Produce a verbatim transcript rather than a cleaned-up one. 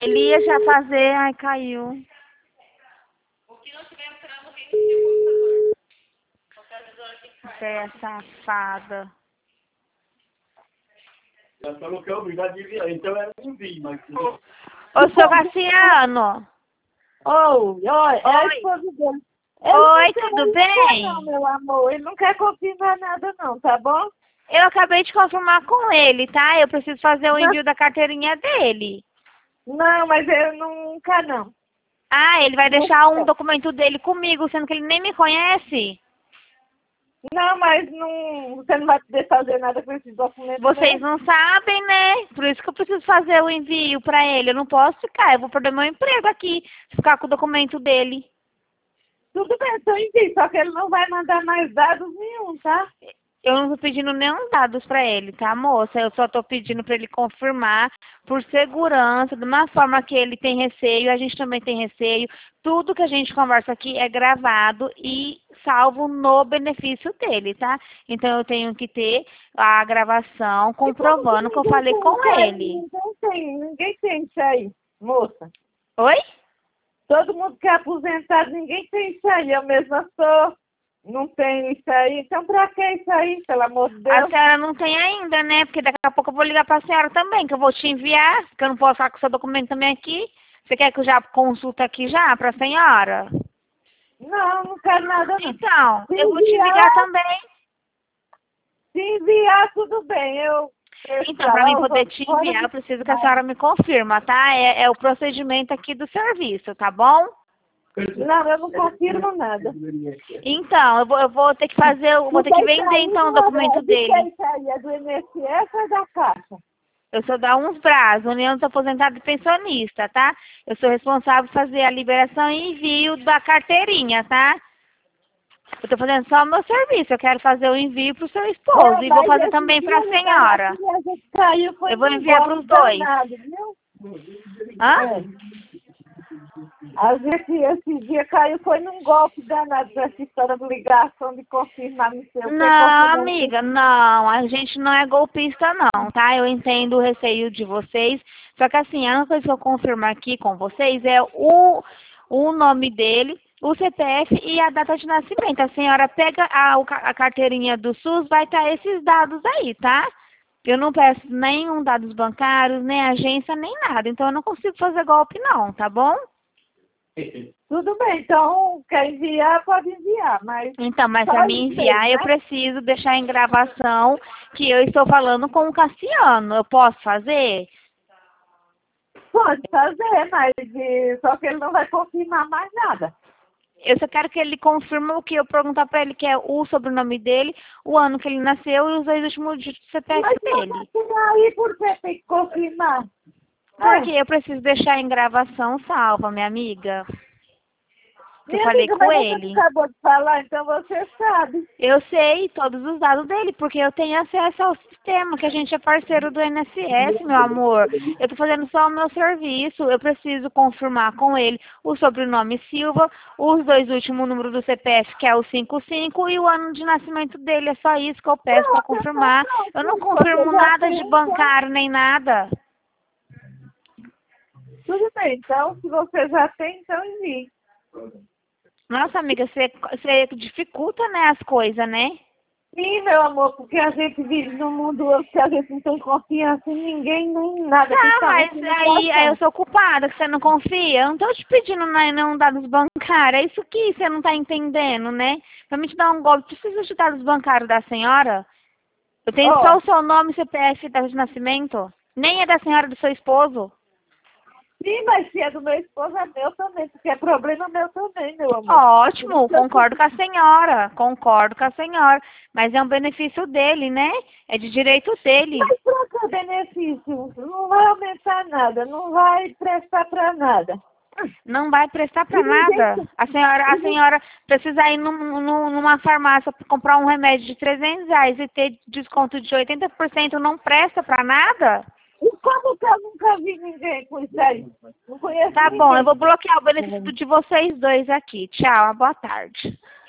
Ele ia já fazer, ai, caiu. O que não tiver entrando, reiniciar o computador. Qualquer visor aqui que Você é safada. Ela falou que é obrigado a enviar, então ela não envia, mas... Ô, seu Cassiano. Oi, oi, é a Oi. esposa dele. Ele Oi, não quer tudo enviar, bem? Não, meu amor, ele não quer confirmar nada não, tá bom? Eu acabei de confirmar com ele, tá? Eu preciso fazer o Não. envio da carteirinha dele. Não, mas ele não quer não. Ah, ele vai Não deixar um quer. documento dele comigo, sendo que ele nem me conhece. Não, mas não, você não vai poder fazer nada com esses documentos. Vocês não. não sabem, né? Por isso que eu preciso fazer o envio pra ele. Eu não posso ficar, eu vou perder meu emprego aqui, se ficar com o documento dele. Tudo bem, então envie, só que ele não vai mandar mais dados nenhum, tá? Eu não tô pedindo nenhum dados pra ele, tá, moça? Eu só tô pedindo pra ele confirmar por segurança, de uma forma que ele tem receio, a gente também tem receio. Tudo que a gente conversa aqui é gravado e salvo no benefício dele, tá? Então eu tenho que ter a gravação comprovando que eu falei com ele. Ninguém tem, ninguém tem isso aí, moça. Oi? Todo mundo que é aposentado, ninguém tem isso aí. Eu mesma sou, não tenho isso aí. Então pra que isso aí, pelo amor de A Deus? senhora não tem ainda, né? Porque daqui a pouco eu vou ligar pra senhora também, que eu vou te enviar, que eu não posso ficar com o seu documento também aqui. Você quer que eu já consulte aqui já pra senhora? Não, não quero nada não. Então, Se eu vou te enviar- ligar também. Se enviar, tudo bem. Eu, eu Então, pra mim eu poder vou te fora enviar, eu de- preciso que a senhora me confirma, tá? É, é o procedimento aqui do serviço, tá bom? Não, eu não confirmo nada. Então, eu vou, eu vou ter que fazer, eu vou ter que vender então o documento dele. Isso aí é do I N S S ou é da Caixa? Eu sou da Uns Braz, União dos Aposentados e Pensionistas, tá? Eu sou responsável por fazer a liberação e envio da carteirinha, tá? Eu tô fazendo só o meu serviço, eu quero fazer o envio pro seu esposo É, e vou mas fazer esse também pra dia, senhora. a gente caiu, foi Eu vou num enviar golpe pros dois. danado, viu? Hã? É. A gente, esse dia caiu, foi num golpe danado dessa história de ligação, de confirmar, não sei o que. Não, confirmar, não sei amiga, não, a gente não é golpista não, tá? Eu entendo o receio de vocês, só que assim, a única coisa que eu confirmo aqui com vocês é o, o nome dele, o C P F e a data de nascimento. A senhora pega a, o ca- a carteirinha do SUS, vai estar esses dados aí, tá? Eu não peço nenhum dados bancários, nem agência, nem nada, então eu não consigo fazer golpe não, tá bom? Tudo bem, então quer enviar, pode enviar, mas Então, mas só para me isso enviar, aí, eu né? preciso deixar em gravação que eu estou falando com o Cassiano. Eu posso fazer? Pode fazer, mas eh, só que ele não vai confirmar mais nada. Eu só quero que ele confirme o que eu perguntar para ele, que é o sobrenome dele, o ano que ele nasceu e os dois últimos dígitos do C P F Mas dele. não aí por que tem que confirmar? Porque eu preciso deixar em gravação salva, minha amiga. Que eu Minha falei amiga, com mas ele. você acabou de falar, então você sabe. Eu sei todos os dados dele, porque eu tenho acesso ao sistema, que a gente é parceiro do I N S S, meu amor. Eu tô fazendo só o meu serviço, eu preciso confirmar com ele o sobrenome Silva, os dois últimos números do C P F, que é o cinco cinco, e o ano de nascimento dele. É só isso que eu peço para confirmar. Eu não confirmo nada de bancário nem nada. Tudo bem, então, se você já tem, então envie. Nossa, amiga, você, você dificulta, né, as coisas, né? Sim, meu amor, porque a gente vive num mundo hoje que a gente não tem confiança em ninguém, nem em nada. Tá, mas principalmente na aí, aí eu situação. sou culpada que você não confia. Eu não tô te pedindo né, não dados bancários. É isso que você não tá entendendo, né? Pra mim te dar um golpe, precisa de dados bancários da senhora? Eu tenho Ó, só o seu nome, C P F e data de nascimento. Nem é da senhora do seu esposo. sim, mas se é do meu esposo, é meu também, porque é problema meu também, meu amor. Ótimo, concordo com a senhora. Concordo com a senhora. Mas é um benefício dele, né? É de direito dele. Mas pra que benefício? Não vai aumentar nada, não vai prestar pra nada. Não vai prestar pra nada. A senhora, a senhora precisa ir num, num- numa farmácia pra comprar um remédio de trezentos reais e ter desconto de oitenta por cento, não presta pra nada? E como que eu nunca vi ninguém com isso aí? Não conheço Tá ninguém. bom, eu vou bloquear o benefício de vocês dois aqui. Tchau, boa tarde.